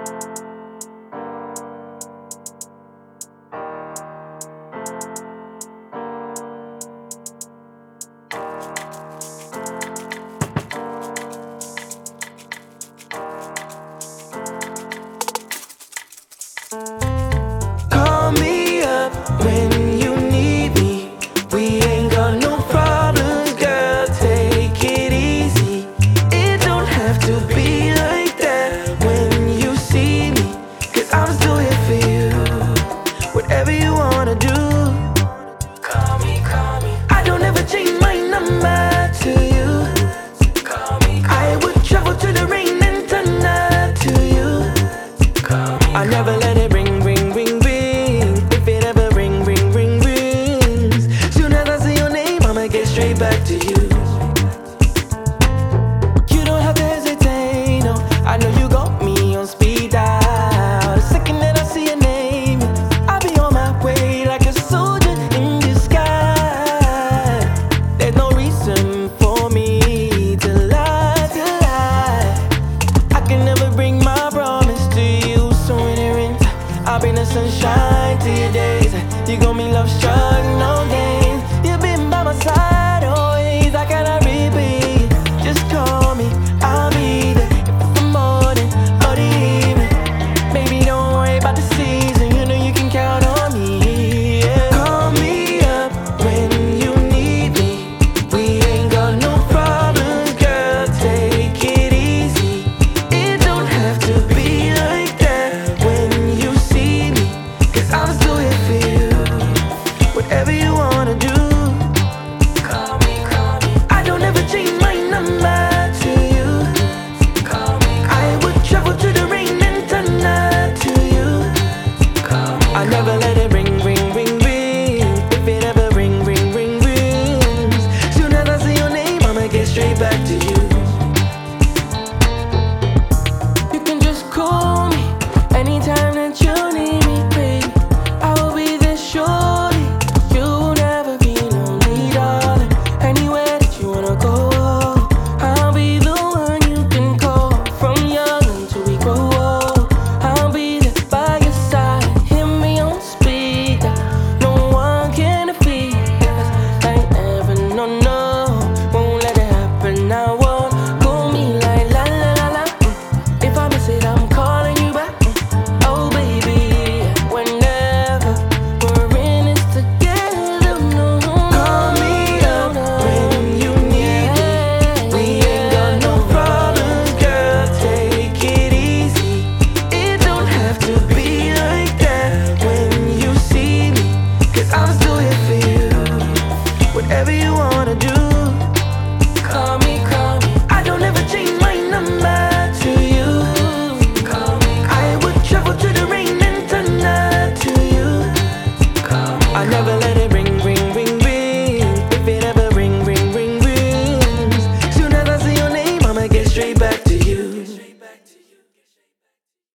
Call me up when you need me. We ain't got no problems, girl, take it easy. It don't have to be like that when you see me, 'cause I'm still here for you. Whatever you wanna do, call me, call me. I don't ever change my number to you. Call me, call I would travel to the rain and turn that to you. Call me, I never let it ring, ring, ring, ring. If it ever ring, ring, ring, rings, soon as I see your name, I'ma get straight back to you. You don't have to hesitate, no. I know you got me on speed dial. The second that I see your name, I'll be on my way like a soldier in the sky. There's no reason for me to lie, to lie. I can never bring my promise to you, so when it rains, I'll bring the sunshine to your days. You got me love struck.